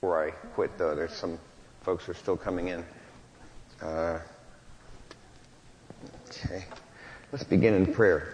before I quit, though. There's some folks who are still coming in. Okay. Let's begin in prayer.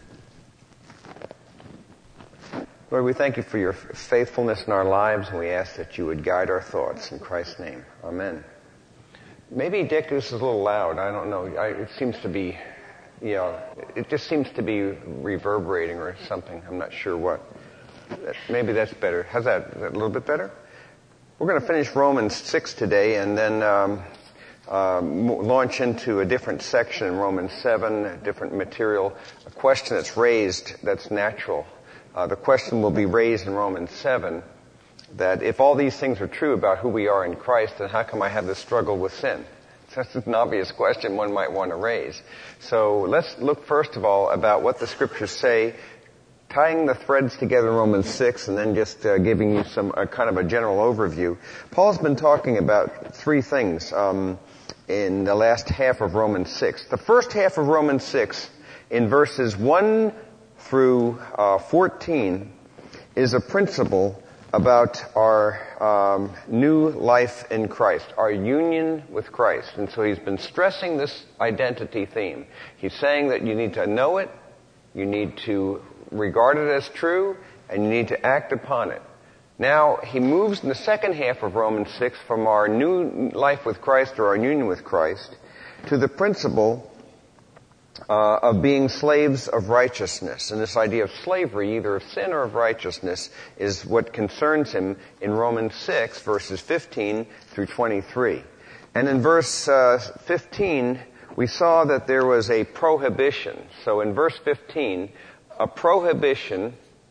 Lord, we thank you for your faithfulness in our lives, and we ask that you would guide our thoughts in Christ's name. Amen. Maybe, Dick, this is a little loud. I don't know. It seems to be, it just seems to be reverberating or something. I'm not sure what. Maybe that's better. How's that? Is that a little bit better? We're going to finish Romans 6 today and then launch into a different section in Romans 7, a different material, a question that's raised that's natural. The question will be raised in Romans 7 that if all these things are true about who we are in Christ, then how come I have this struggle with sin? That's an obvious question one might want to raise. So let's look first of all about what the scriptures say, tying the threads together in Romans 6 and then just giving you some kind of a general overview. Paul's been talking about three things in the last half of Romans 6. The first half of Romans 6 in verses 1 through 14 is a principle about our new life in Christ, our union with Christ. And so he's been stressing this identity theme. He's saying that you need to know it, you need to regard it as true, and you need to act upon it. Now, he moves in the second half of Romans 6 from our new life with Christ or our union with Christ to the principle of being slaves of righteousness. And this idea of slavery, either of sin or of righteousness, is what concerns him in Romans 6, verses 15 through 23. And in verse 15, we saw that there was a prohibition. So in verse 15, a prohibition,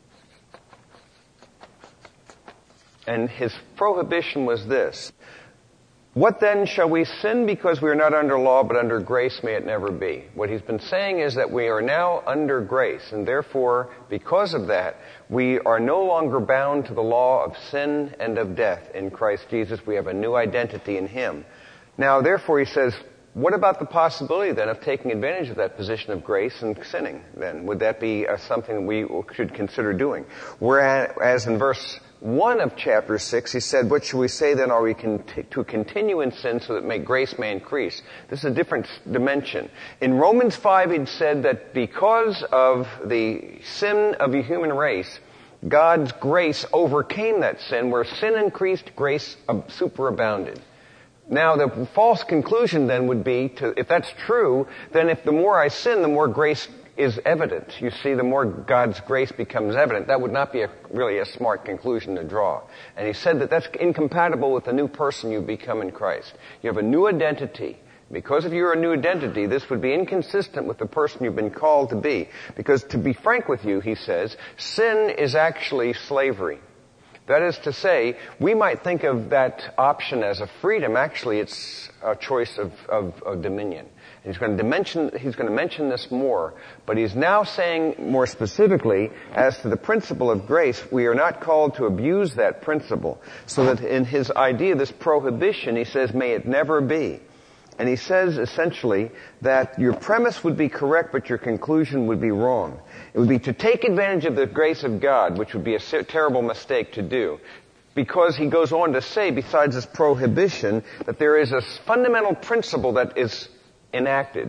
and his prohibition was this: what then shall we sin because we are not under law but under grace? May it never be. What he's been saying is that we are now under grace, and therefore, because of that, we are no longer bound to the law of sin and of death in Christ Jesus. We have a new identity in him. Now, therefore, he says, what about the possibility then of taking advantage of that position of grace and sinning then? Would that be something we should consider doing? Whereas in verse 1 of chapter 6, he said, what shall we say then? Are we to continue in sin so that grace may increase? This is a different dimension. In Romans 5, he'd said that because of the sin of the human race, God's grace overcame that sin. Where sin increased, grace superabounded. Now, the false conclusion then would be, if that's true, then if the more I sin, the more grace is evident. You see, the more God's grace becomes evident. That would not be really a smart conclusion to draw. And he said that that's incompatible with the new person you become in Christ. You have a new identity. Because of your new identity, this would be inconsistent with the person you've been called to be. Because to be frank with you, he says, sin is actually slavery. That is to say, we might think of that option as a freedom. Actually, it's a choice of dominion. And he's going to mention this more, but he's now saying more specifically, as to the principle of grace, we are not called to abuse that principle. So that in his idea, this prohibition, he says, may it never be. And he says essentially that your premise would be correct, but your conclusion would be wrong. It would be to take advantage of the grace of God, which would be a terrible mistake to do. Because he goes on to say, besides this prohibition, that there is a fundamental principle that is enacted.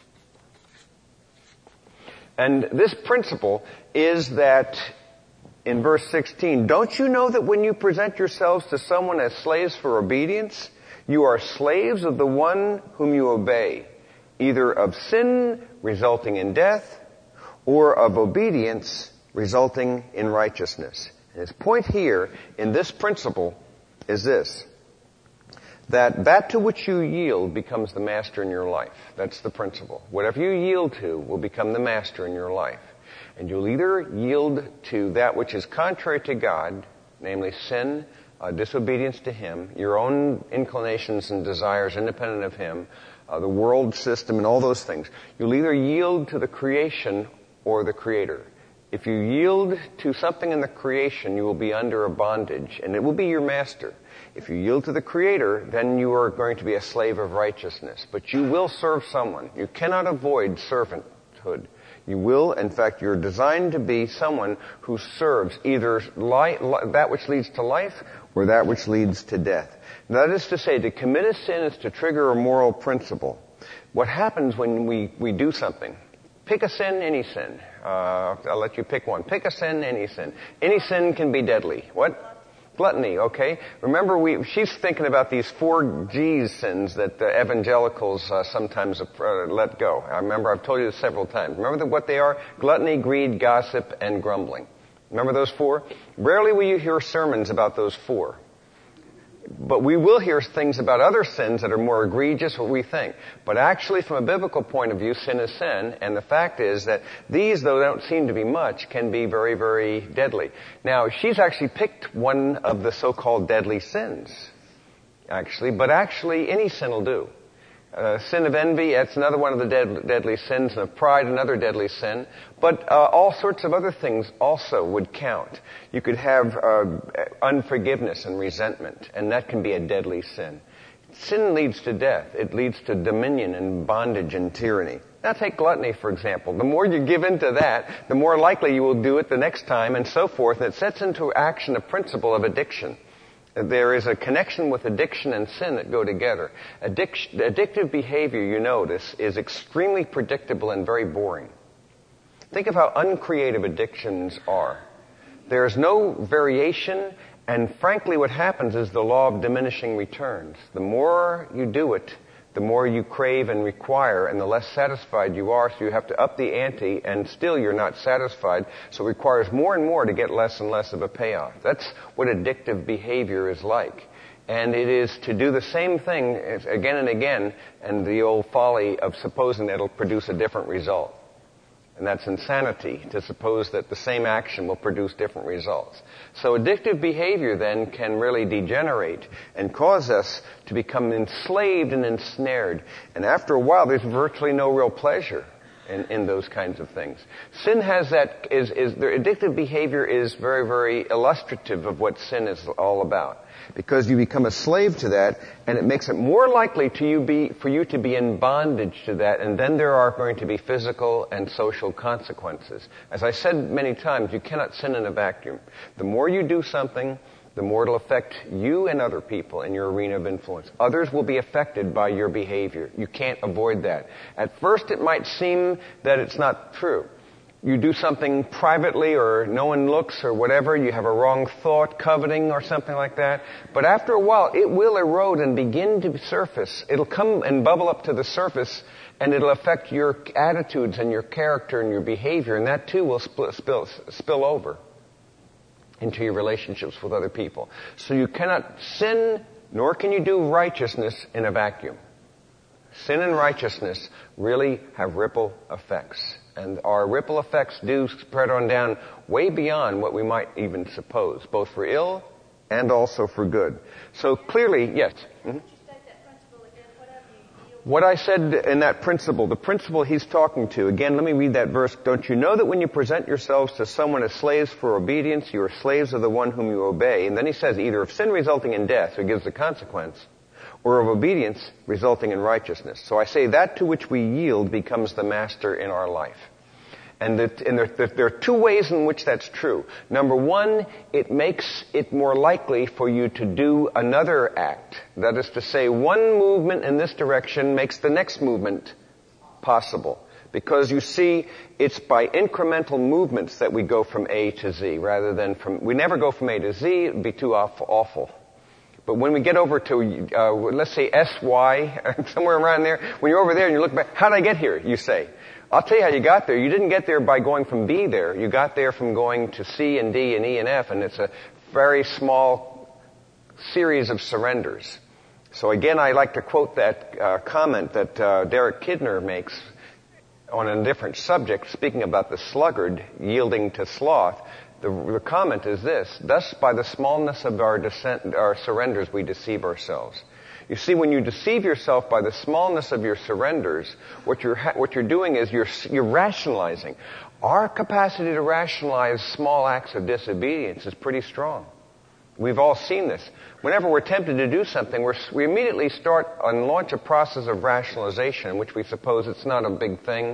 And this principle is that, in verse 16, don't you know that when you present yourselves to someone as slaves for obedience, you are slaves of the one whom you obey, either of sin resulting in death, or of obedience resulting in righteousness. And his point here in this principle is this: that to which you yield becomes the master in your life. That's the principle. Whatever you yield to will become the master in your life. And you'll either yield to that which is contrary to God, namely sin, disobedience to him, your own inclinations and desires independent of him, the world system and all those things. You'll either yield to the creation or the Creator. If you yield to something in the creation, you will be under a bondage, and it will be your master. If you yield to the Creator, then you are going to be a slave of righteousness. But you will serve someone. You cannot avoid servanthood. You will, in fact, you're designed to be someone who serves either that which leads to life or that which leads to death. That is to say, to commit a sin is to trigger a moral principle. What happens when we do something? Pick a sin, any sin. I'll let you pick one. Pick a sin, any sin. Any sin can be deadly. What? Gluttony, okay? Remember, she's thinking about these 4 G's sins that evangelicals sometimes let go. I remember I've told you this several times. Remember what they are? Gluttony, greed, gossip, and grumbling. Remember those 4? Rarely will you hear sermons about those 4. But we will hear things about other sins that are more egregious what we think. But actually, from a biblical point of view, sin is sin. And the fact is that these, though they don't seem to be much, can be very, very deadly. Now, she's actually picked one of the so-called deadly sins, actually. But actually, any sin will do. Sin of envy, that's another one of the deadly sins. And of pride, another deadly sin. But all sorts of other things also would count. You could have unforgiveness and resentment, and that can be a deadly sin. Sin leads to death. It leads to dominion and bondage and tyranny. Now take gluttony, for example. The more you give into that, the more likely you will do it the next time, and so forth. And it sets into action a principle of addiction. There is a connection with addiction and sin that go together. Addictive behavior, you notice, is extremely predictable and very boring. Think of how uncreative addictions are. There's no variation, and frankly what happens is the law of diminishing returns. The more you do it, the more you crave and require, and the less satisfied you are, so you have to up the ante, and still you're not satisfied, so it requires more and more to get less and less of a payoff. That's what addictive behavior is like. And it is to do the same thing again and again, and the old folly of supposing that it'll produce a different result. And that's insanity, to suppose that the same action will produce different results. So addictive behavior then can really degenerate and cause us to become enslaved and ensnared. And after a while, there's virtually no real pleasure in those kinds of things. Sin has that, the addictive behavior is very, very illustrative of what sin is all about. Because you become a slave to that, and it makes it more likely for you to be in bondage to that, and then there are going to be physical and social consequences. As I said many times, you cannot sin in a vacuum. The more you do something, the more it'll affect you and other people in your arena of influence. Others will be affected by your behavior. You can't avoid that. At first it might seem that it's not true. You do something privately or no one looks or whatever, you have a wrong thought, coveting or something like that. But after a while, it will erode and begin to surface. It'll come and bubble up to the surface, and it'll affect your attitudes and your character and your behavior, and that too will spill over into your relationships with other people. So you cannot sin, nor can you do righteousness in a vacuum. Sin and righteousness really have ripple effects. And our ripple effects do spread on down way beyond what we might even suppose, both for ill and also for good. So clearly, yes. Mm-hmm. What I said in that principle, the principle he's talking to, again, let me read that verse. Don't you know that when you present yourselves to someone as slaves for obedience, you are slaves of the one whom you obey? And then he says either of sin resulting in death, so he gives the consequence, or of obedience resulting in righteousness. So I say that to which we yield becomes the master in our life. And there are 2 ways in which that's true. Number 1, it makes it more likely for you to do another act. That is to say, one movement in this direction makes the next movement possible. Because you see, it's by incremental movements that we go from A to Z, rather than we never go from A to Z, it would be too awful. But when we get over to, let's say SY, somewhere around there, when you're over there and you look back, how did I get here, you say? I'll tell you how you got there. You didn't get there by going from B there. You got there from going to C and D and E and F, and it's a very small series of surrenders. So again, I like to quote that comment that Derek Kidner makes on a different subject, speaking about the sluggard yielding to sloth. The comment is this: thus by the smallness of our surrenders we deceive ourselves. You see, when you deceive yourself by the smallness of your surrenders, what you're doing is you're rationalizing. Our capacity to rationalize small acts of disobedience is pretty strong. We've all seen this. Whenever we're tempted to do something, we immediately start and launch a process of rationalization in which we suppose it's not a big thing.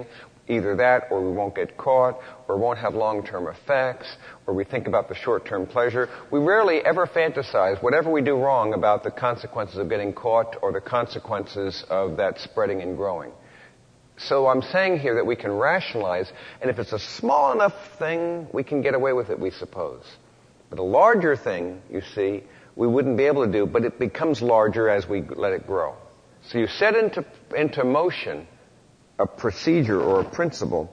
Either that, or we won't get caught, or won't have long-term effects, or we think about the short-term pleasure. We rarely ever fantasize, whatever we do wrong, about the consequences of getting caught or the consequences of that spreading and growing. So I'm saying here that we can rationalize, and if it's a small enough thing, we can get away with it, we suppose. But a larger thing, you see, we wouldn't be able to do, but it becomes larger as we let it grow. So you set into motion a procedure or a principle.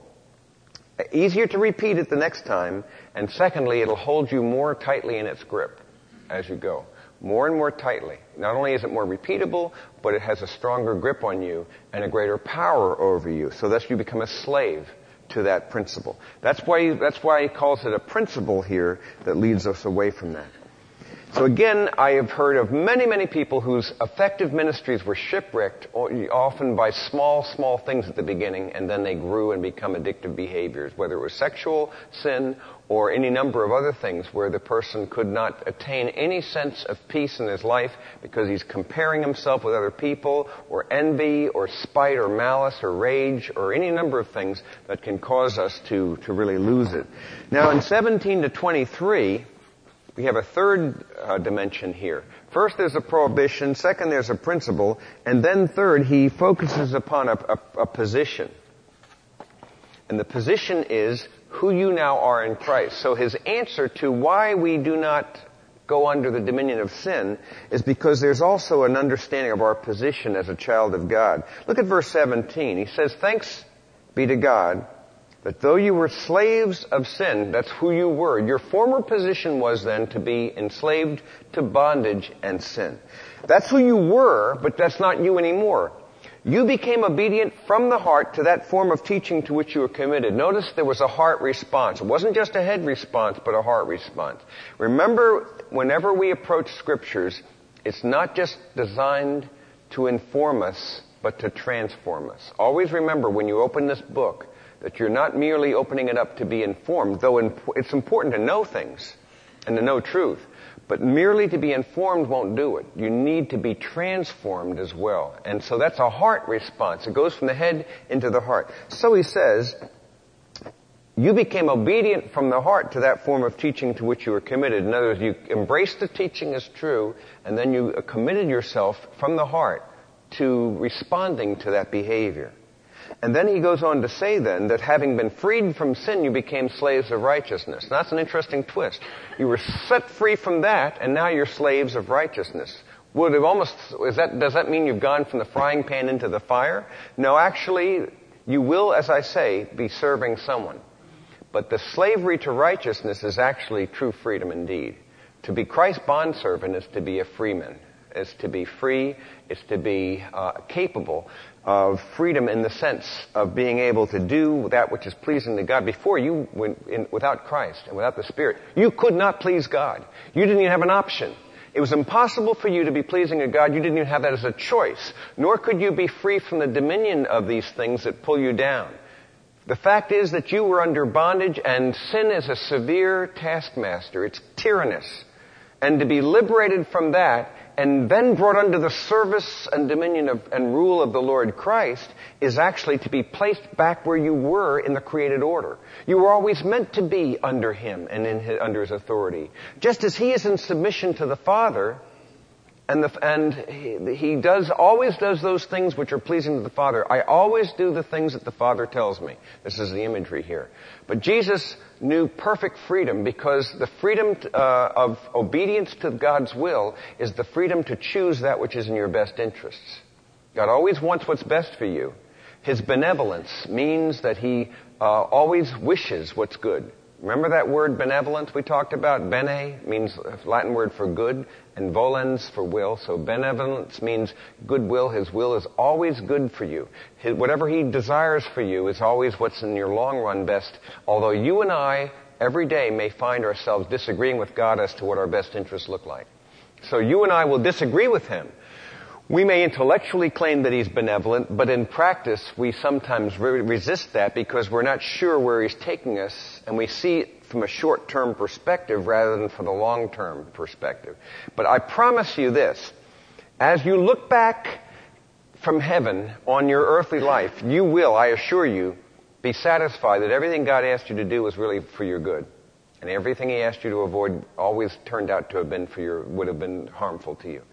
Easier to repeat it the next time, and secondly, it'll hold you more tightly in its grip as you go. More and more tightly. Not only is it more repeatable, but it has a stronger grip on you and a greater power over you. So thus you become a slave to that principle. That's why he calls it a principle here that leads us away from that. So again, I have heard of many, many people whose effective ministries were shipwrecked, often by small things at the beginning, and then they grew and become addictive behaviors, whether it was sexual sin or any number of other things where the person could not attain any sense of peace in his life because he's comparing himself with other people, or envy, or spite, or malice, or rage, or any number of things that can cause us to really lose it. Now in 17 to 23, we have a third dimension here. First, there's a prohibition. Second, there's a principle. And then third, he focuses upon a position. And the position is who you now are in Christ. So his answer to why we do not go under the dominion of sin is because there's also an understanding of our position as a child of God. Look at verse 17. He says, "Thanks be to God that though you were slaves of sin," that's who you were. Your former position was then to be enslaved to bondage and sin. That's who you were, but that's not you anymore. You became obedient from the heart to that form of teaching to which you were committed. Notice there was a heart response. It wasn't just a head response, but a heart response. Remember, whenever we approach scriptures, it's not just designed to inform us, but to transform us. Always remember when you open this book, that you're not merely opening it up to be informed, though it's important to know things and to know truth, but merely to be informed won't do it. You need to be transformed as well. And so that's a heart response. It goes from the head into the heart. So he says, you became obedient from the heart to that form of teaching to which you were committed. In other words, you embraced the teaching as true, and then you committed yourself from the heart to responding to that behavior. And then he goes on to say then that having been freed from sin, you became slaves of righteousness. Now, that's an interesting twist. You were set free from that, and now you're slaves of righteousness. Does that mean you've gone from the frying pan into the fire? No, actually, you will, as I say, be serving someone. But the slavery to righteousness is actually true freedom indeed. To be Christ's bondservant is to be a freeman, is to be free, is to be capable of freedom in the sense of being able to do that which is pleasing to God. Before you, without Christ and without the Spirit, you could not please God. You didn't even have an option. It was impossible for you to be pleasing to God. You didn't even have that as a choice. Nor could you be free from the dominion of these things that pull you down. The fact is that you were under bondage, and sin is a severe taskmaster. It's tyrannous. And to be liberated from that and then brought under the service and dominion and rule of the Lord Christ is actually to be placed back where you were in the created order. You were always meant to be under Him and under His authority. Just as He is in submission to the Father, and He always does those things which are pleasing to the Father. I always do the things that the Father tells me. This is the imagery here. But Jesus knew perfect freedom because the freedom of obedience to God's will is the freedom to choose that which is in your best interests. God always wants what's best for you. His benevolence means that He always wishes what's good. Remember that word benevolence we talked about? Bene means a Latin word for good, and volens for will. So benevolence means goodwill. His will is always good for you. Whatever He desires for you is always what's in your long run best. Although you and I, every day, may find ourselves disagreeing with God as to what our best interests look like. So you and I will disagree with Him. We may intellectually claim that He's benevolent, but in practice we sometimes resist that because we're not sure where He's taking us, and we see it from a short-term perspective rather than from the long-term perspective. But I promise you this, as you look back from heaven on your earthly life, you will, I assure you, Be satisfied that everything God asked you to do was really for your good. And everything He asked you to avoid always turned out to have been would have been harmful to you.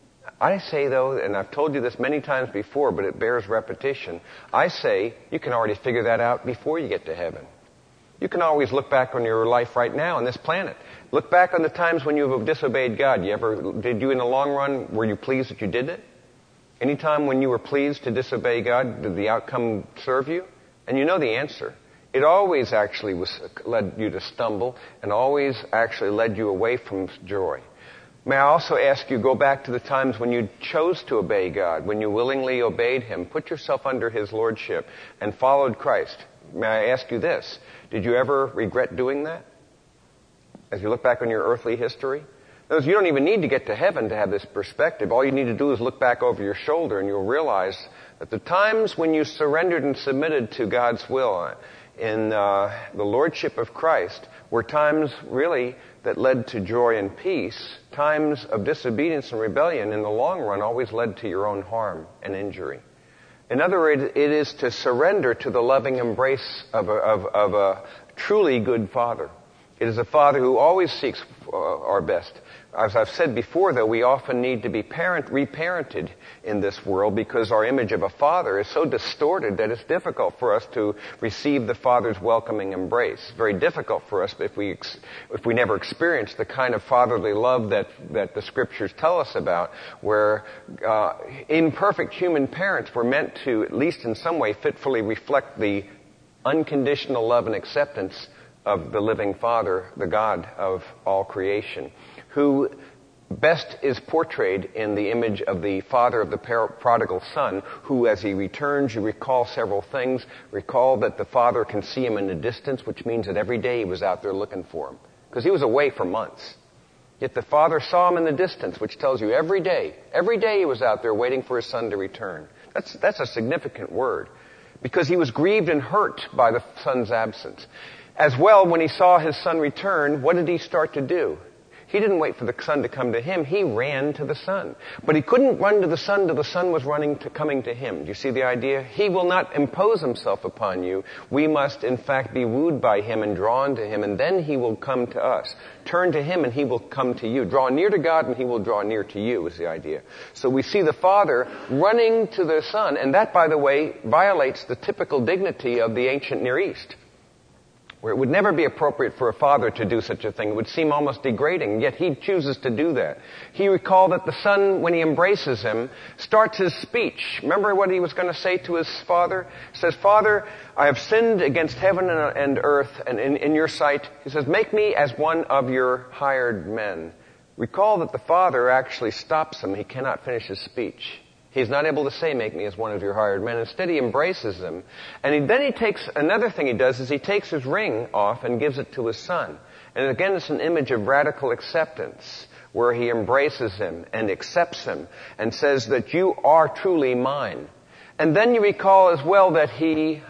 I say though, and I've told you this many times before, but it bears repetition, I say you can already figure that out before you get to heaven. You can always look back on your life right now on this planet. Look back on the times when you have disobeyed God. Did you in the long run, were you pleased that you did it? Any time when you were pleased to disobey God, did the outcome serve you? And you know the answer. It always actually led you to stumble and always actually led you away from joy. May I also ask you, go back to the times when you chose to obey God, when you willingly obeyed Him, put yourself under His lordship, and followed Christ. May I ask you this, did you ever regret doing that? As you look back on your earthly history? You don't even need to get to heaven to have this perspective. All you need to do is look back over your shoulder and you'll realize that the times when you surrendered and submitted to God's will in the lordship of Christ were times really that led to joy and peace. Times of disobedience and rebellion in the long run always led to your own harm and injury. In other words, it is to surrender to the loving embrace of a truly good Father. It is a Father who always seeks our best. As I've said before, though, we often need to be reparented in this world because our image of a father is so distorted that it's difficult for us to receive the Father's welcoming embrace. It's very difficult for us if we never experience the kind of fatherly love that the Scriptures tell us about, where imperfect human parents were meant to, at least in some way, fitfully reflect the unconditional love and acceptance of the living Father, the God of all creation, who best is portrayed in the image of the father of the prodigal son, who as he returns, you recall several things. Recall that the father can see him in the distance, which means that every day he was out there looking for him, because he was away for months. Yet the father saw him in the distance, which tells you every day he was out there waiting for his son to return. That's a significant word, because he was grieved and hurt by the son's absence. As well, when he saw his son return, what did he start to do? He didn't wait for the son to come to him. He ran to the son. But he couldn't run to the son till the son was coming to him. Do you see the idea? He will not impose himself upon you. We must, in fact, be wooed by him and drawn to him, and then he will come to us. Turn to him and he will come to you. Draw near to God and he will draw near to you is the idea. So we see the father running to the son, and that, by the way, violates the typical dignity of the ancient Near East, where it would never be appropriate for a father to do such a thing. It would seem almost degrading, yet he chooses to do that. He recalled that the son, when he embraces him, starts his speech. Remember what he was going to say to his father? He says, "Father, I have sinned against heaven and earth and in your sight." He says, "Make me as one of your hired men." Recall that the father actually stops him. He cannot finish his speech. He's not able to say, "Make me as one of your hired men." Instead, he embraces them. And then he takes, another thing he does is he takes his ring off and gives it to his son. And again, it's an image of radical acceptance, where he embraces him and accepts him and says that you are truly mine. And then you recall as well that he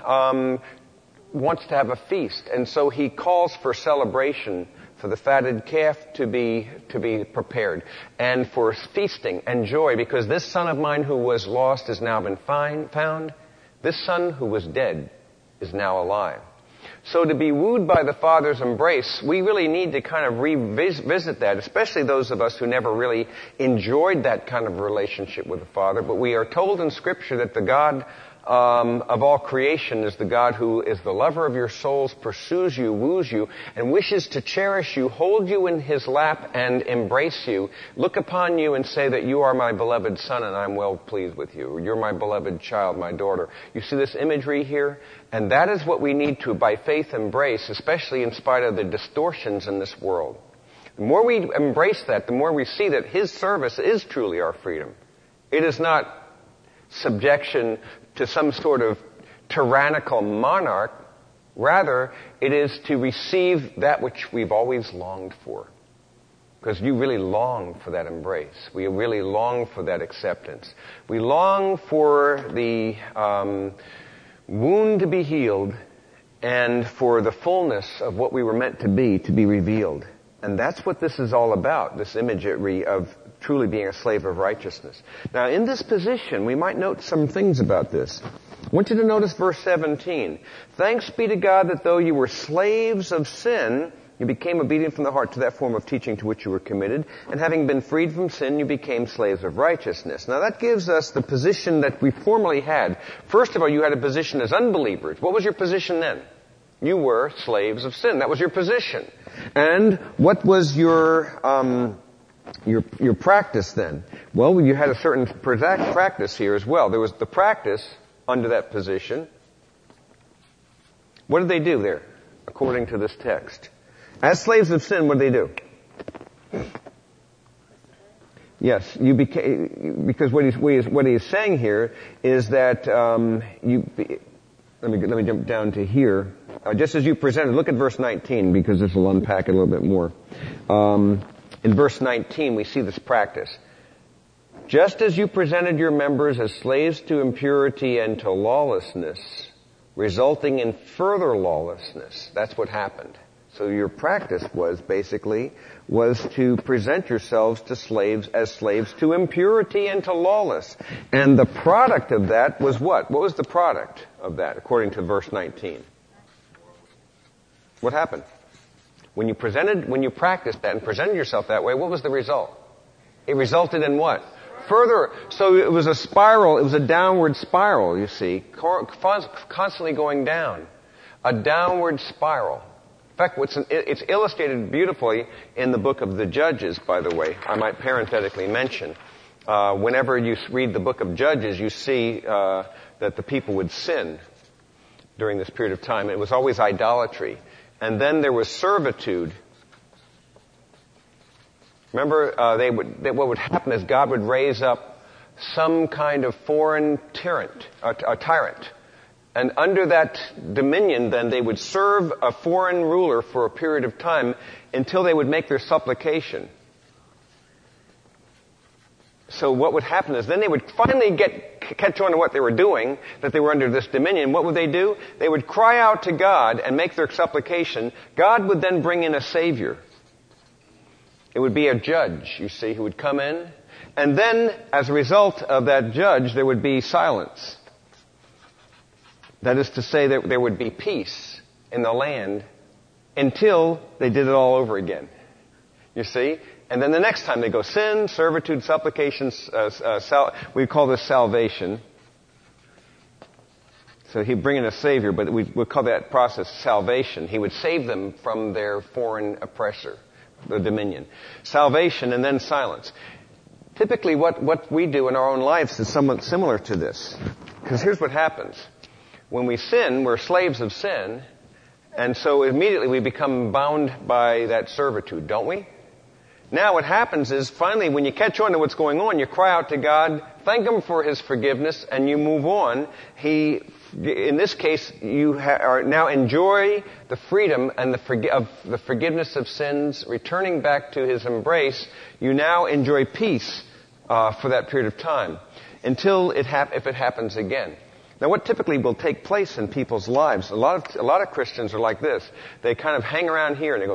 wants to have a feast. And so he calls for celebration, for the fatted calf to be prepared, and for feasting and joy, because this son of mine who was lost has now been found. This son who was dead is now alive. So to be wooed by the Father's embrace, we really need to kind of revisit that, especially those of us who never really enjoyed that kind of relationship with the Father. But we are told in Scripture that the God of all creation is the God who is the lover of your souls, pursues you, woos you, and wishes to cherish you, hold you in His lap and embrace you, look upon you and say that you are my beloved son and I'm well pleased with you. You're my beloved child, my daughter. You see this imagery here? And that is what we need to, by faith, embrace, especially in spite of the distortions in this world. The more we embrace that, the more we see that His service is truly our freedom. It is not subjection to some sort of tyrannical monarch. Rather, it is to receive that which we've always longed for. Because you really long for that embrace. We really long for that acceptance. We long for the wound to be healed and for the fullness of what we were meant to be revealed. And that's what this is all about, this imagery of truly being a slave of righteousness. Now, in this position, we might note some things about this. I want you to notice verse 17. Thanks be to God that though you were slaves of sin, you became obedient from the heart to that form of teaching to which you were committed, and having been freed from sin, you became slaves of righteousness. Now that gives us the position that we formerly had. First of all, you had a position as unbelievers. What was your position then? You were slaves of sin. That was your position. And what was your practice then? Well, you had a certain practice here as well. There was the practice under that position. What did they do there, according to this text? As slaves of sin, what did they do? Yes, you became, because what he's saying here is that let me jump down to here. Just as you presented, look at verse 19, because this will unpack it a little bit more. In verse 19, we see this practice. Just as you presented your members as slaves to impurity and to lawlessness, resulting in further lawlessness. That's what happened. So your practice was to present yourselves to slaves as slaves to impurity and to lawless. And the product of that was what? What was the product of that, according to verse 19? What happened? When you practiced that and presented yourself that way, what was the result? It resulted in what? Further, so it was a spiral, it was a downward spiral, you see, constantly going down. A downward spiral. In fact, it's illustrated beautifully in the book of the Judges, by the way. I might parenthetically mention. Whenever you read the book of Judges, you see that the people would sin during this period of time. It was always idolatry. And then there was servitude. Remember, what would happen is God would raise up some kind of foreign tyrant, a tyrant. And under that dominion, then, they would serve a foreign ruler for a period of time until they would make their supplication. So what would happen is then they would finally catch on to what they were doing, that they were under this dominion. What would they do? They would cry out to God and make their supplication. God would then bring in a savior. It would be a judge, you see, who would come in. And then, as a result of that judge, there would be silence. That is to say, that there would be peace in the land until they did it all over again. You see? And then the next time they go sin, servitude, supplications, we call this salvation. So he'd bring in a savior, but we call that process salvation. He would save them from their foreign oppressor, the dominion. Salvation and then silence. Typically what we do in our own lives is somewhat similar to this. Because here's what happens. When we sin, we're slaves of sin, and so immediately we become bound by that servitude, don't we? Now what happens is, finally, when you catch on to what's going on, you cry out to God, thank Him for His forgiveness, and you move on. In this case, you now enjoy the freedom and the forgiveness of sins, returning back to His embrace. You now enjoy peace for that period of time, until if it happens again. Now, what typically will take place in people's lives, a lot of Christians are like this. They kind of hang around here and they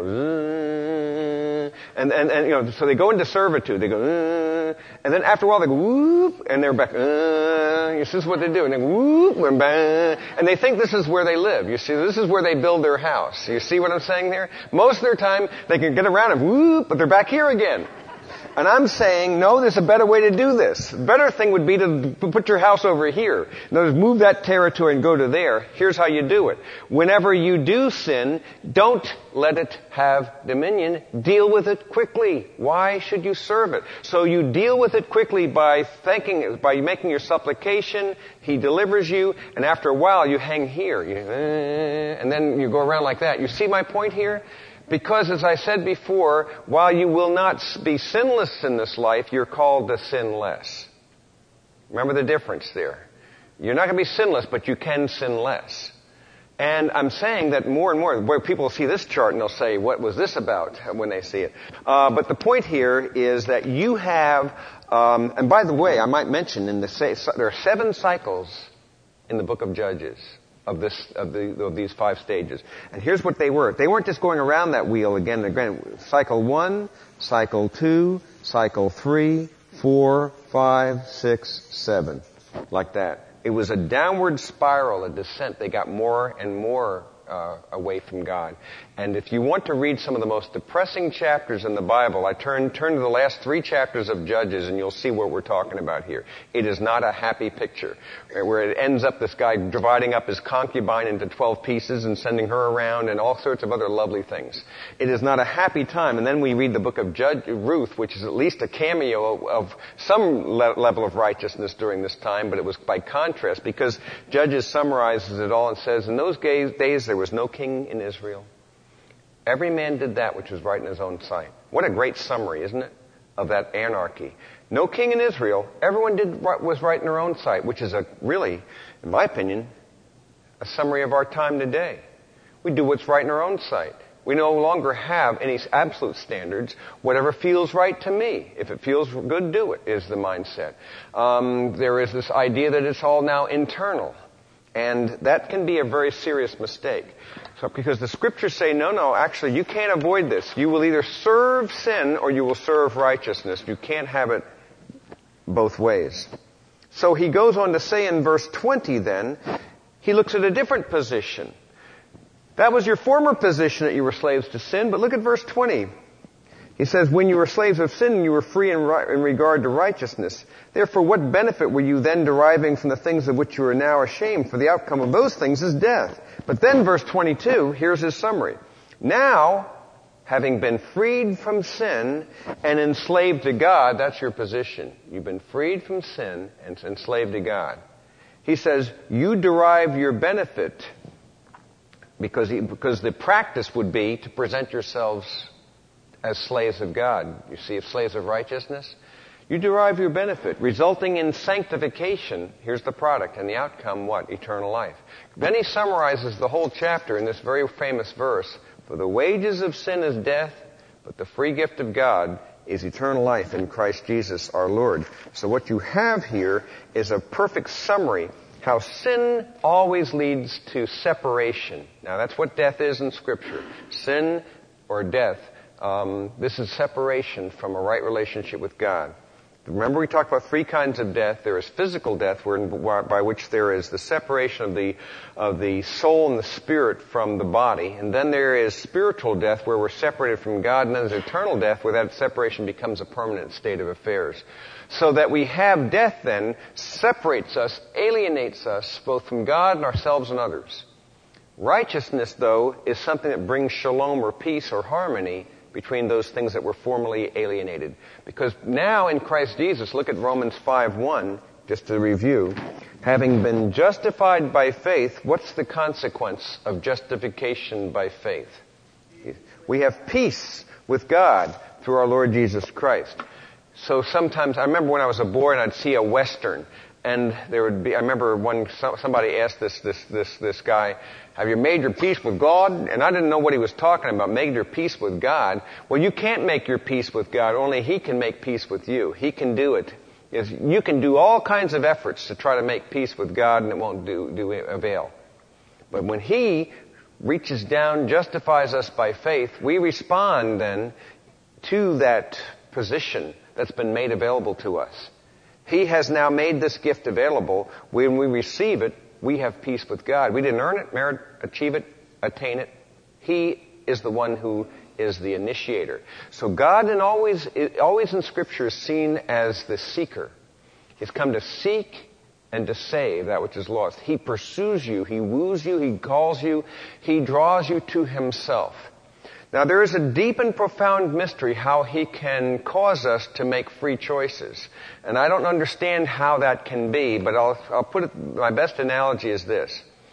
go, and so they go into servitude. They go, and then after a while they go, whoop, and they're back, this is what they do, and they go, whoop, and they think this is where they live. You see, this is where they build their house. You see what I'm saying there? Most of their time they can get around and whoop, but they're back here again. And I'm saying, no, there's a better way to do this. The better thing would be to put your house over here. In other words, move that territory and go to there. Here's how you do it. Whenever you do sin, don't let it have dominion. Deal with it quickly. Why should you serve it? So you deal with it quickly by making your supplication. He delivers you, and after a while you hang here. And then you go around like that. You see my point here? Because, as I said before, while you will not be sinless in this life, you're called to sin less. Remember the difference there. You're not going to be sinless, but you can sin less. And I'm saying that more and more, where people see this chart and they'll say, what was this about, when they see it? But the point here is that you have, and by the way, I might mention, there are 7 cycles in the book of Judges. of these 5 stages. And here's what they were. They weren't just going around that wheel again and again. Cycle 1, cycle 2, cycle 3, 4, 5, 6, 7. Like that. It was a downward spiral, a descent. They got more and more away from God. And if you want to read some of the most depressing chapters in the Bible, I turn to the last 3 chapters of Judges and you'll see what we're talking about here. It is not a happy picture. Where it ends up this guy dividing up his concubine into 12 pieces and sending her around and all sorts of other lovely things. It is not a happy time. And then we read the book of Ruth, which is at least a cameo of some level of righteousness during this time, but it was by contrast because Judges summarizes it all and says, in those days there was no king in Israel. Every man did that which was right in his own sight. What a great summary, isn't it, of that anarchy. No king in Israel. Everyone did what was right in their own sight, which is really, in my opinion, a summary of our time today. We do what's right in our own sight. We no longer have any absolute standards. Whatever feels right to me. If it feels good, do it, is the mindset. There is this idea that it's all now internal. And that can be a very serious mistake. So, because the scriptures say, no, actually you can't avoid this. You will either serve sin or you will serve righteousness. You can't have it both ways. So he goes on to say in verse 20 then, he looks at a different position. That was your former position that you were slaves to sin, but look at verse 20. He says, when you were slaves of sin, you were free in regard to righteousness. Therefore, what benefit were you then deriving from the things of which you are now ashamed? For the outcome of those things is death. But then verse 22, here's his summary. Now, having been freed from sin and enslaved to God, that's your position. You've been freed from sin and enslaved to God. He says, you derive your benefit because the practice would be to present yourselves as slaves of God. You see, if slaves of righteousness, you derive your benefit, resulting in sanctification. Here's the product, and the outcome, what? Eternal life. Then he summarizes the whole chapter in this very famous verse. For the wages of sin is death, but the free gift of God is eternal life in Christ Jesus our Lord. So what you have here is a perfect summary how sin always leads to separation. Now that's what death is in Scripture. Sin or death. This is separation from a right relationship with God. Remember we talked about 3 kinds of death. There is physical death, by which there is the separation of the soul and the spirit from the body. And then there is spiritual death, where we're separated from God. And then there's eternal death, where that separation becomes a permanent state of affairs. So that we have death then separates us, alienates us, both from God and ourselves and others. Righteousness, though, is something that brings shalom or peace or harmony between those things that were formerly alienated. Because now in Christ Jesus, look at Romans 5:1, just to review. Having been justified by faith, what's the consequence of justification by faith? We have peace with God through our Lord Jesus Christ. So sometimes, I remember when I was a boy and I'd see a Western, and there would be, I remember when somebody asked this guy, have you made your peace with God? And I didn't know what he was talking about, made your peace with God. Well, you can't make your peace with God, only He can make peace with you. He can do it. You can do all kinds of efforts to try to make peace with God and it won't do avail. But when He reaches down, justifies us by faith, we respond then to that position that's been made available to us. He has now made this gift available. When we receive it, we have peace with God. We didn't earn it, merit, achieve it, attain it. He is the one who is the initiator. So God always in Scripture is seen as the seeker. He's come to seek and to save that which is lost. He pursues you. He woos you. He calls you. He draws you to Himself. Now there is a deep and profound mystery how He can cause us to make free choices. And I don't understand how that can be, but I'll put it, my best analogy is this.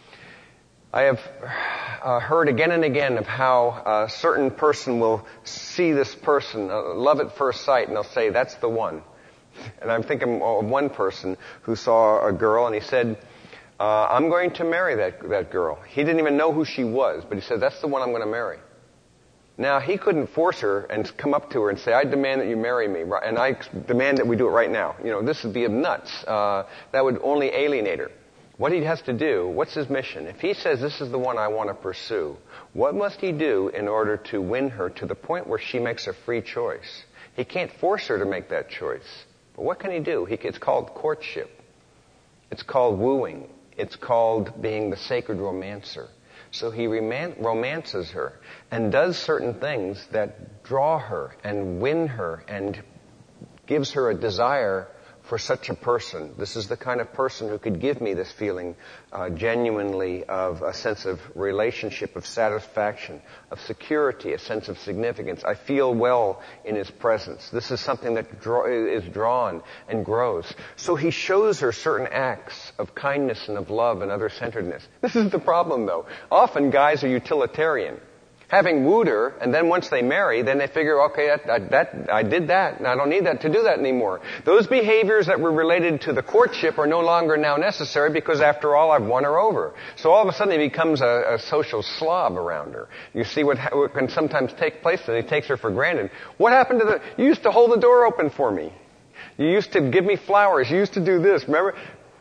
I have heard again and again of how a certain person will see this person, love at first sight, and they'll say, that's the one. And I'm thinking of one person who saw a girl and he said, I'm going to marry that girl. He didn't even know who she was, but he said, that's the one I'm going to marry. Now, he couldn't force her and come up to her and say, I demand that you marry me, and I demand that we do it right now. This would be nuts. That would only alienate her. what he has to do, what's his mission? If he says, this is the one I want to pursue, what must he do in order to win her to the point where she makes a free choice? He can't force her to make that choice. But what can he do? It's called courtship. It's called wooing. It's called being the sacred romancer. So he romances her and does certain things that draw her and win her and gives her a desire for such a person. This is the kind of person who could give me this feeling genuinely of a sense of relationship, of satisfaction, of security, a sense of significance. I feel well in his presence. This is something that is drawn and grows. So he shows her certain acts of kindness and of love and other-centeredness. This is the problem, though. Often guys are utilitarian. Having wooed her, and then once they marry, then they figure, okay, I did that, and I don't need that to do that anymore. Those behaviors that were related to the courtship are no longer now necessary because, after all, I've won her over. So all of a sudden he becomes a social slob around her. You see what can sometimes take place, and he takes her for granted. What happened to you used to hold the door open for me. You used to give me flowers. You used to do this. Remember?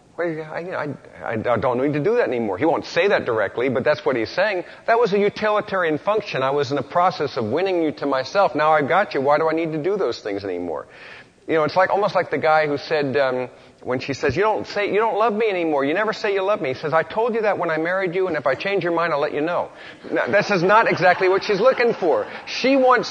I don't need to do that anymore. He won't say that directly, but that's what he's saying. That was a utilitarian function. I was in the process of winning you to myself. Now I've got you. Why do I need to do those things anymore? You know, it's almost like the guy who said, when she says, you don't love me anymore. You never say you love me. He says, I told you that when I married you, and if I change your mind, I'll let you know. Now, this is not exactly what she's looking for. She wants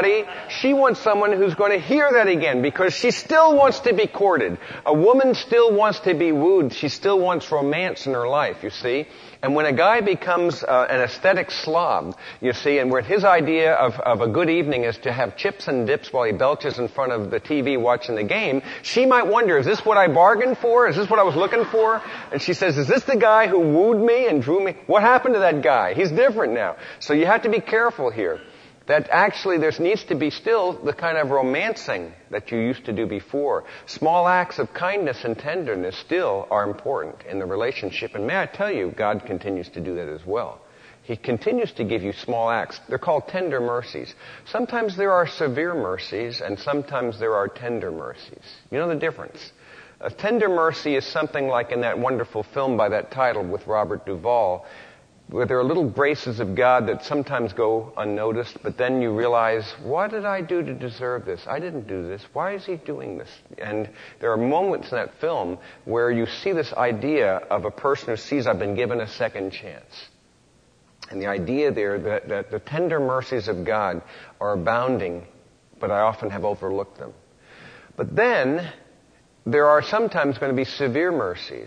someone who's going to hear that again, because she still wants to be courted. A woman still wants to be wooed. She still wants romance in her life, you see. And when a guy becomes an aesthetic slob, you see, and where his idea of a good evening is to have chips and dips while he belches in front of the TV watching the game, she might wonder, is this what I bargained for? Is this what I was looking for? And she says, is this the guy who wooed me and drew me? What happened to that guy? He's different now. So you have to be careful here. That actually there needs to be still the kind of romancing that you used to do before. Small acts of kindness and tenderness still are important in the relationship. And may I tell you, God continues to do that as well. He continues to give you small acts. They're called tender mercies. Sometimes there are severe mercies, and sometimes there are tender mercies. You know the difference? A tender mercy is something like in that wonderful film by that title with Robert Duvall, where there are little graces of God that sometimes go unnoticed, but then you realize, what did I do to deserve this? I didn't do this. Why is he doing this? And there are moments in that film where you see this idea of a person who sees, I've been given a second chance. And the idea there that the tender mercies of God are abounding, but I often have overlooked them. But then there are sometimes going to be severe mercies.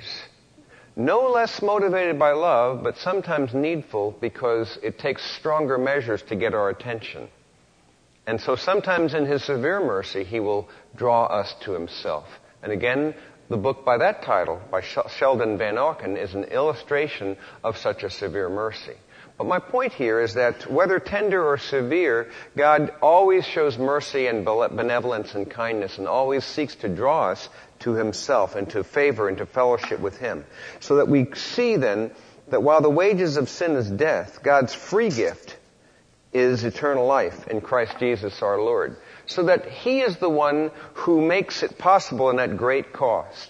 No less motivated by love, but sometimes needful because it takes stronger measures to get our attention. And so sometimes in his severe mercy, he will draw us to himself. And again, the book by that title, by Sheldon Van Auken, is an illustration of such a severe mercy. But my point here is that whether tender or severe, God always shows mercy and benevolence and kindness and always seeks to draw us to himself and to favor and to fellowship with him. So that we see then that while the wages of sin is death, God's free gift is eternal life in Christ Jesus our Lord. So that he is the one who makes it possible in at great cost.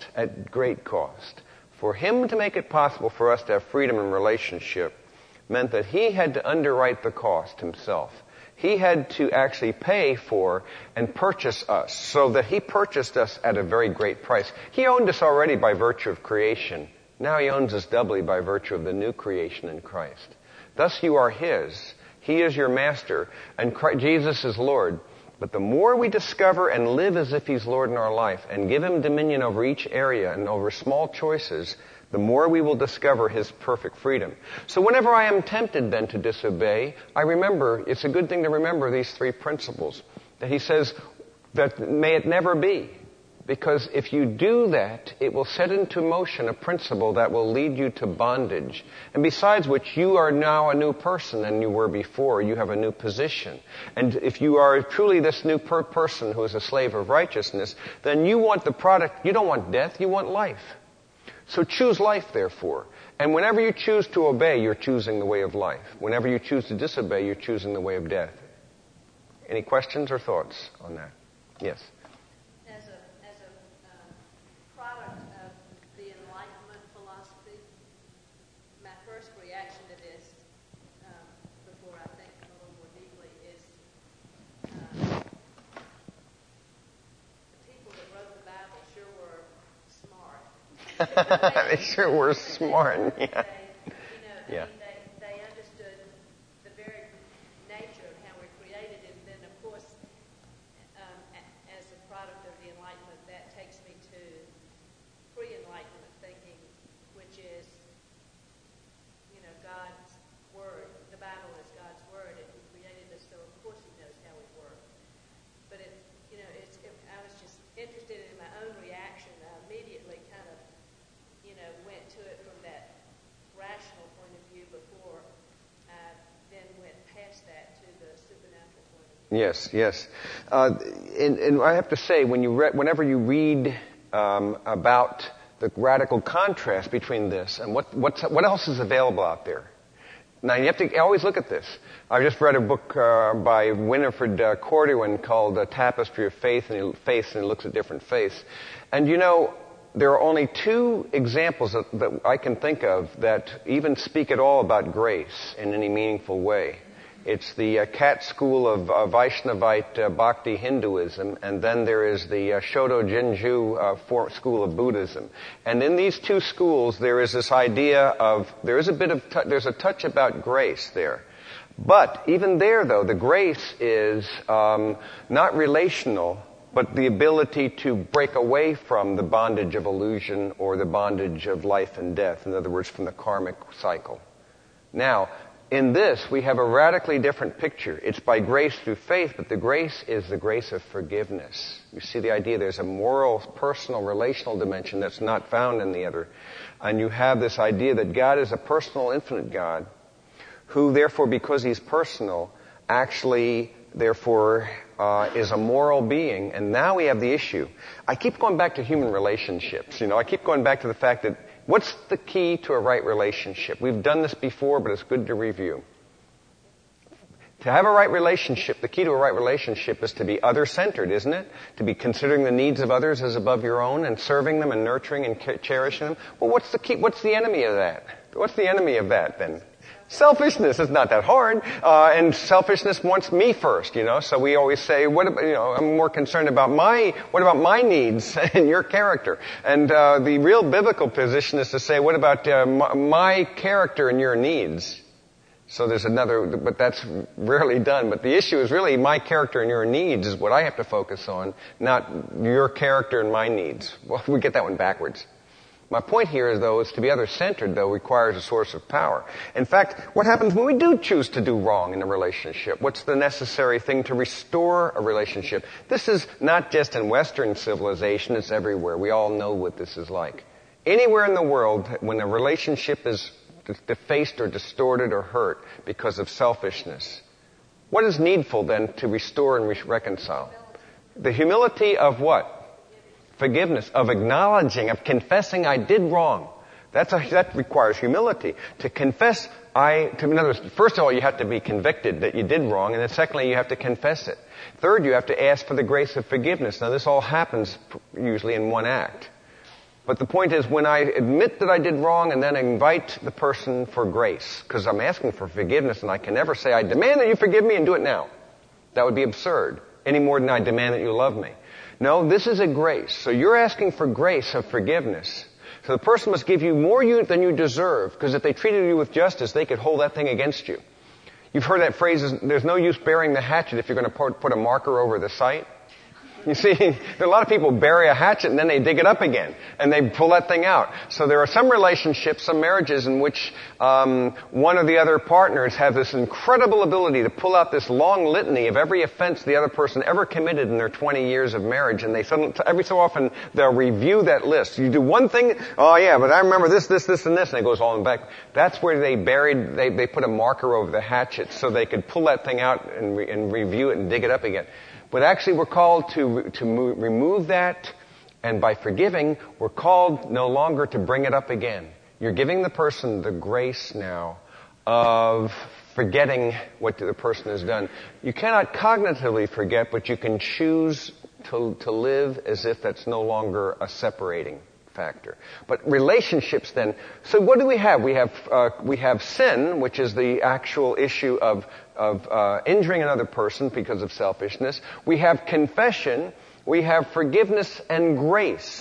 For him to make it possible for us to have freedom in relationship meant that he had to underwrite the cost himself. He had to actually pay for and purchase us, so that he purchased us at a very great price. He owned us already by virtue of creation. Now he owns us doubly by virtue of the new creation in Christ. Thus you are his. He is your master, and Jesus is Lord. But the more we discover and live as if he's Lord in our life and give him dominion over each area and over small choices, the more we will discover his perfect freedom. So whenever I am tempted then to disobey, I remember, it's a good thing to remember these three principles. That he says that may it never be. Because if you do that, it will set into motion a principle that will lead you to bondage. And besides which, you are now a new person than you were before. You have a new position. And if you are truly this new person who is a slave of righteousness, then you want the product, you don't want death, you want life. So choose life, therefore. And whenever you choose to obey, you're choosing the way of life. Whenever you choose to disobey, you're choosing the way of death. Any questions or thoughts on that? Yes. As a product of the Enlightenment philosophy, They sure were smart. Yeah. Yeah. They understood the very nature of how we're created, and then, of course, as a product of the Enlightenment, that takes me to pre-Enlightenment thinking, which is, God's Word. The Bible is God's Word, and He created us, so of course He knows how we work. But I was just interested in my own reaction. I immediately kind of, went to it from that rational point of view before I then went past that to the supernatural point of view. Yes, yes. And I have to say, whenever you read about the radical contrast between this and what else is available out there. Now, you have to always look at this. I just read a book by Winifred Corduan called Tapestry of Faith, and he looks at different faiths. And there are only two examples that I can think of that even speak at all about grace in any meaningful way. It's the Cat school of Vaishnavite Bhakti Hinduism, and then there is the Shodo Jinju school of Buddhism. And in these two schools, there is this idea of, there's a touch about grace there. But even there, though, the grace is not relational, but the ability to break away from the bondage of illusion or the bondage of life and death. In other words, from the karmic cycle. Now, in this, we have a radically different picture. It's by grace through faith, but the grace is the grace of forgiveness. You see the idea, there's a moral, personal, relational dimension that's not found in the other. And you have this idea that God is a personal, infinite God, who therefore, because He's personal, actually, therefore, is a moral being. And now we have the issue. I keep going back to human relationships. I keep going back to the fact that what's the key to a right relationship? We've done this before, but it's good to review. To have a right relationship, the key to a right relationship is to be other-centered, isn't it? To be considering the needs of others as above your own and serving them and nurturing and cherishing them. Well, what's the key? What's the enemy of that? What's the enemy of that then? Selfishness is not that hard, and selfishness wants me first, so we always say, I'm more concerned about what about my needs and your character? And the real biblical position is to say, what about my character and your needs? So there's but that's rarely done. But the issue is really my character and your needs is what I have to focus on, not your character and my needs. Well, we get that one backwards. My point here is, though, is to be other-centered, though, requires a source of power. In fact, what happens when we do choose to do wrong in a relationship? What's the necessary thing to restore a relationship? This is not just in Western civilization, it's everywhere. We all know what this is like. Anywhere in the world, when a relationship is defaced or distorted or hurt because of selfishness, what is needful then to restore and reconcile? The humility of what? Forgiveness, of acknowledging, of confessing I did wrong. That requires humility. To confess, in other words, first of all, you have to be convicted that you did wrong, and then secondly, you have to confess it. Third, you have to ask for the grace of forgiveness. Now, this all happens usually in one act. But the point is, when I admit that I did wrong and then invite the person for grace, because I'm asking for forgiveness, and I can never say, I demand that you forgive me and do it now. That would be absurd, any more than I demand that you love me. No, this is a grace. So you're asking for grace of forgiveness. So the person must give you more than you deserve, because if they treated you with justice, they could hold that thing against you. You've heard that phrase, there's no use burying the hatchet if you're going to put a marker over the site. You see, there are a lot of people bury a hatchet and then they dig it up again and they pull that thing out. So there are some relationships, some marriages in which one or the other partners have this incredible ability to pull out this long litany of every offense the other person ever committed in their 20 years of marriage, and every so often they'll review that list. You do one thing, oh yeah, but I remember this, and it goes all in back. That's where they put a marker over the hatchet so they could pull that thing out and review it and dig it up again. But actually we're called to remove that, and by forgiving, we're called no longer to bring it up again. You're giving the person the grace now of forgetting what the person has done. You cannot cognitively forget, but you can choose to live as if that's no longer a separating factor. But relationships then, so what do we have? We have sin, which is the actual issue of injuring another person because of selfishness. We have confession. We have forgiveness and grace.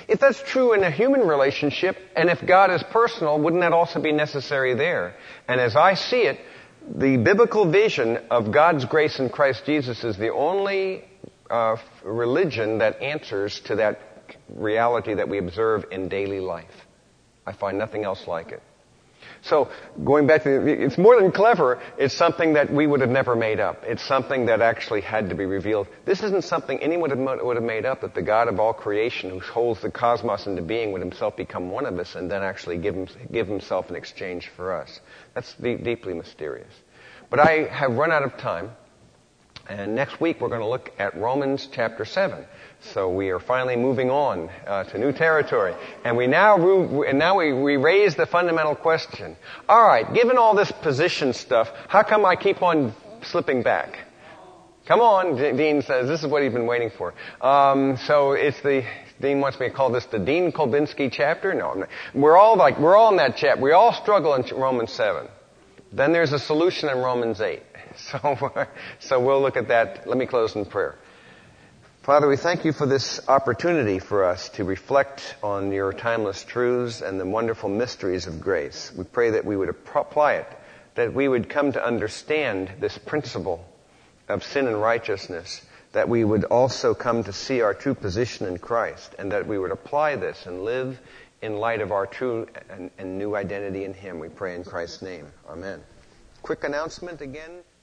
If that's true in a human relationship, and if God is personal, wouldn't that also be necessary there? And as I see it, the biblical vision of God's grace in Christ Jesus is the only religion that answers to that reality that we observe in daily life. I find nothing else like it. So, going back to, it's more than clever, it's something that we would have never made up. It's something that actually had to be revealed. This isn't something anyone would have made up, that the God of all creation, who holds the cosmos into being, would himself become one of us and then actually give himself in exchange for us. That's deeply mysterious. But I have run out of time, and next week we're going to look at Romans chapter 7. So we are finally moving on to new territory. And we now we raise the fundamental question. All right, given all this position stuff, how come I keep on slipping back? Come on, Dean says. This is what he's been waiting for. So it's Dean wants me to call this the Dean Kolbinski chapter? No, I'm not. We're all in that chapter. We all struggle in Romans 7. Then there's a solution in Romans 8. So we'll look at that. Let me close in prayer. Father, we thank you for this opportunity for us to reflect on your timeless truths and the wonderful mysteries of grace. We pray that we would apply it, that we would come to understand this principle of sin and righteousness, that we would also come to see our true position in Christ, and that we would apply this and live in light of our true and new identity in him. We pray in Christ's name. Amen. Quick announcement again.